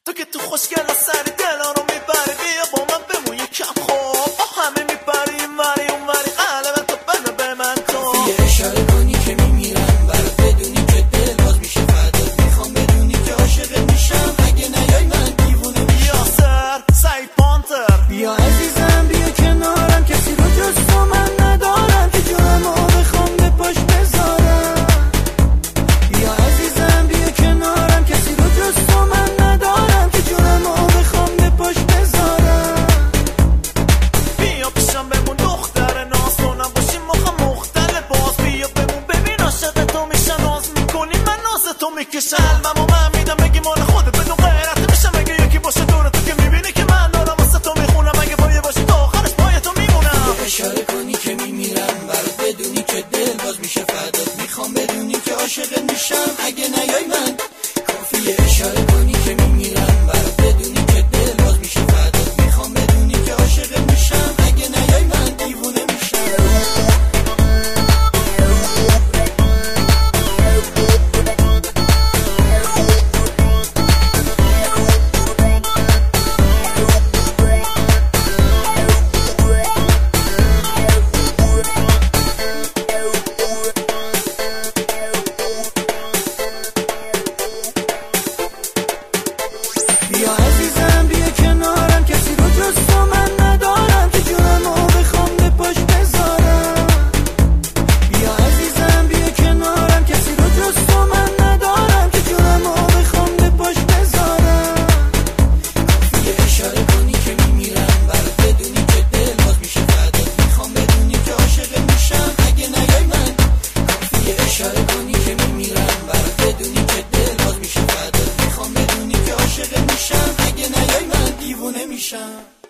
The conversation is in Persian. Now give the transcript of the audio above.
تو که تو خوشگل سری دلا رو میبری، بیا با من بمون یکم خوب، با همه میبری این وری اون وری، قلب تو بده به من تو. یه اشاره کنی که میمیرم برات، بدونی که دل باز میشه فدات، میخوام بدونی که عاشقت میشم، اگه نیای من دیوونه میشم. یاسر سعید پانتر، بیا عزیزم بیا کنارم، کسی رو جز تو من ندارم که جونمو بخوام به پاش بذارم. بیا عزیزم بیا کنارم، کسی رو جز تو من ندارم که جونمو بخوام به پاش بذارم. بیا پیشم بمون دختر ناز، تو نباشی موقع مختلف باز، بیا بمون ببین عاشق تو میشن، ناز میکنی من ناز تو میکشم، قلبمو من میدم بگی مال خودت، بدون غیرت میشم اگه یکی باشه دور تو که میبینی که من دارم واسه تو میخونم، اگه پایه باشی تا آخرش پای تو میمونم. اشاره کنی که میمیرم برات، بدونی که دل باز میشه فدات، میخوام بدونی که عاشقت میشم، اگه نیای من کافیه. اشاره کنی که میمیرم برات، بدونی که دل باز میشه فدات، میخوام بدونی که عاشقت میشم، اگه نیای من دیوونه میشم. بیا عزیزم بیا کنارم، کسی رو جز تو من ندارم که جونمو بخوام به پاش بذارم. بیا عزیزم بیا کنارم، کسی رو جز تو من ندارم که جونمو بخوام به پاش بذارم. کافیه اشاره کنی که میمیرم برات، بدونی که دل باز میشه فدات، میخوام بدونی که عاشقت میشم، اگه نیای من کافیه. اشاره کنی که میمیرم برات، بدونی که دل باز میشه فدات، میخوام بدونی که عاشقت میشم، اگه نیای من دیوونه میشم.